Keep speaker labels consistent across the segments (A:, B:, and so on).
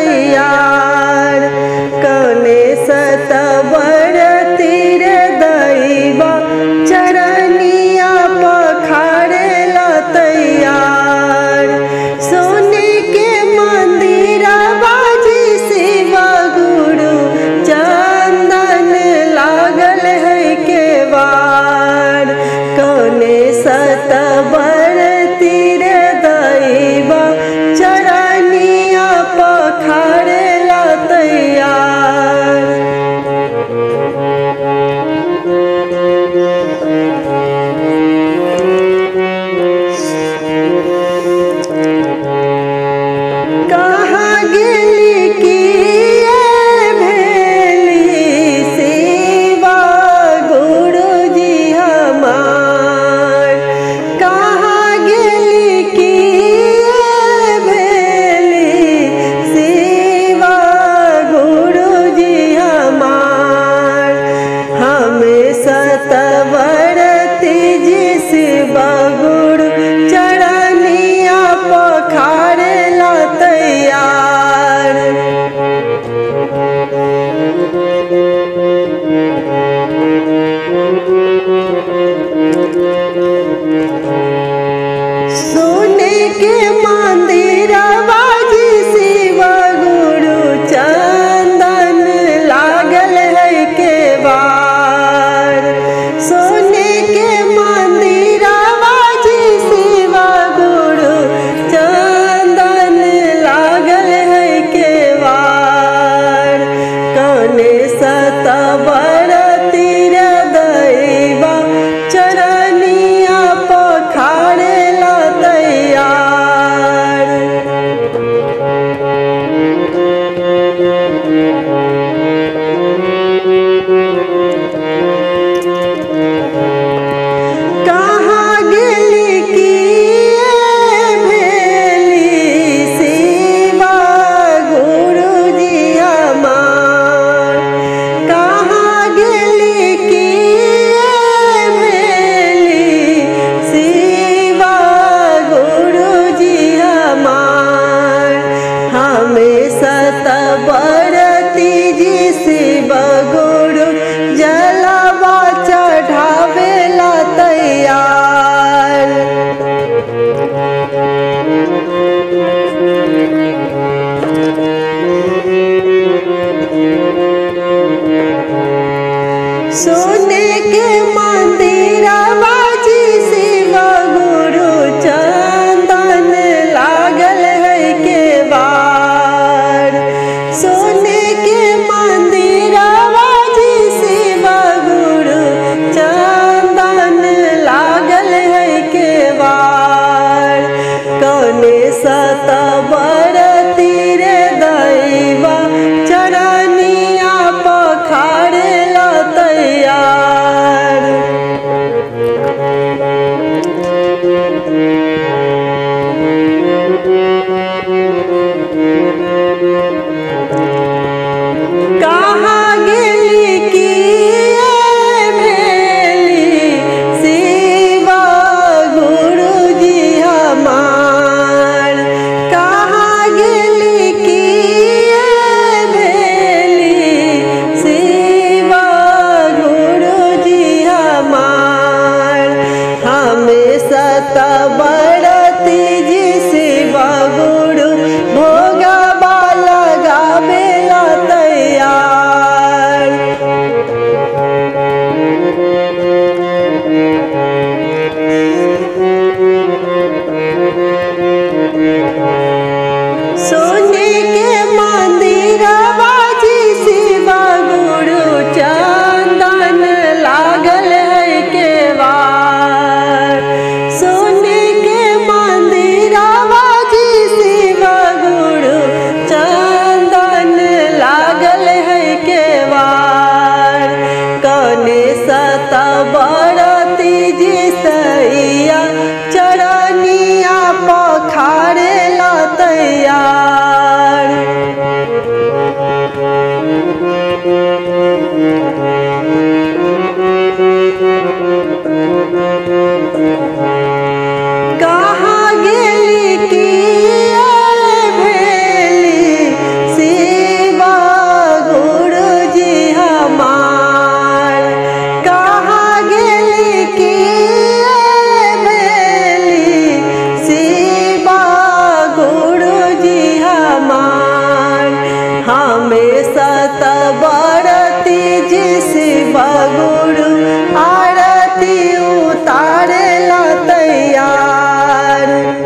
A: तैयार कने सतवर तीर दैवा चरनिया पखारेला तैयार सोने के मंदिर बाजी शिव गुरु चंदन लागल है केवार कने सतवर तीर दैवा चरनिया पखारेला तैयार कहाँ गेली की भेली शिवा गुरुजी हमार कहाँ गेली की भेली शिवा गुरुजी हमार हमें सतवर तीजी शिवा गुरु चरनिया पखारेला तैयार सोने के मंदिर बाजी शिव गुरु चंदन लागल है केवार सोने के मंदिर बाजी शिव गुरु चंदन लागल है केवार कने सतवर तीर दैवा चरनिया पखारेला तैयार कहाँ गेली की भेली शिवा गुरुजी हमार कहाँ गेली की भेली शिवा गुरुजी हमार हमें सतवर तीजी शिव गुरु जलवा चढ़ावेला तैयार सोने के मंदिर बाजी शिव गुरु चंदन लागल है केवार सोने के मंदिर बाजी शिव गुरु चंदन लागल है केवार कने सतवर तीर दैवा चरनिया पखारेला तैयार कहाँ गेली की भेली शिवा गुरुजी हमार कहाँ गेली की भेली शिवा गुरुजी हमार हमें सतवर तीजी शिवा गुरु भोगवा लगावेला तैयार सो हमेशा तबरती जी शिव गुरु आरती उतारेला तैयार।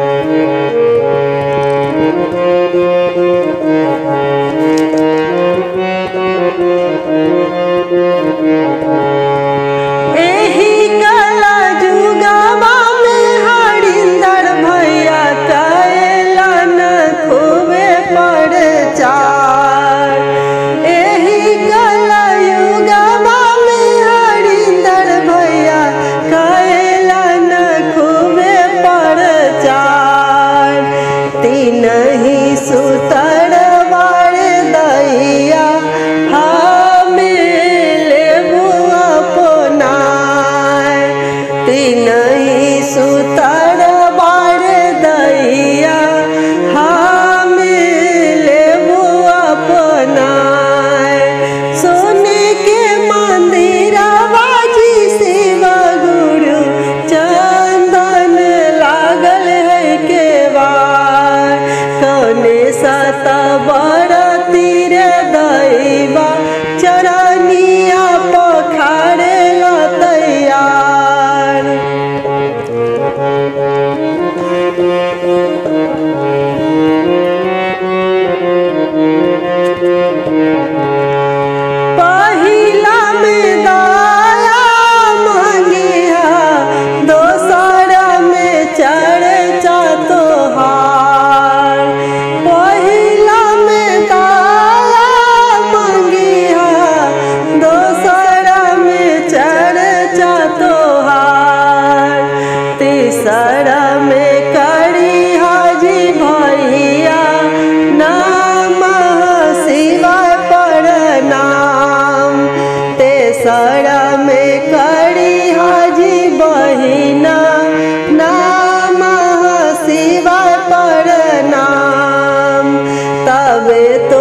A: एही कला जुगवा में हरिंदर भैया कैलन खूबे प्रचार। एही कला युगवा में हरिंदर भैया कैलन खूबे प्रचार। तीन ही सुतर बार दैया तीन ही सुतर बार दैया हम लेबू अपनाए। सोने के मंदिरवा जी शिव गुरु चंदन लागल है केवार। कौने सतबरती रे दैवा चरनिया पखारेला तैयार। पहिला में दया मांगिया दोसरा में चर्चा तोहार। पहिला में दया मांगिया दोसरा में चर्चा तोहार। तीसरा में करी हाजी भैया नमः शिवाय प्रणाम। तेसरा में करी हाजी बहिना नमः शिवाय प्रणाम। तबे तो